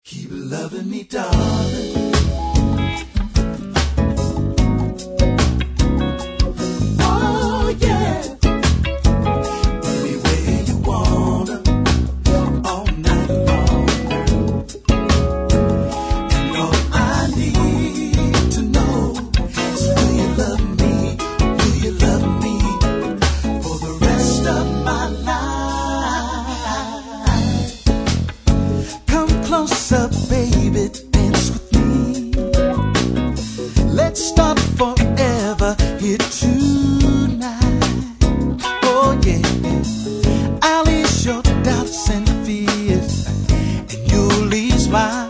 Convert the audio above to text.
Keep loving me, darling. Oh, yeah. Anywhere you wanna, all night long, girl. And all I need to know is will you love me? Will you love me for the rest of my life? Come closer, baby, dance with me. Let's start forever here tonight. Oh yeah, I'll ease your doubts and fears, and you'll ease mine.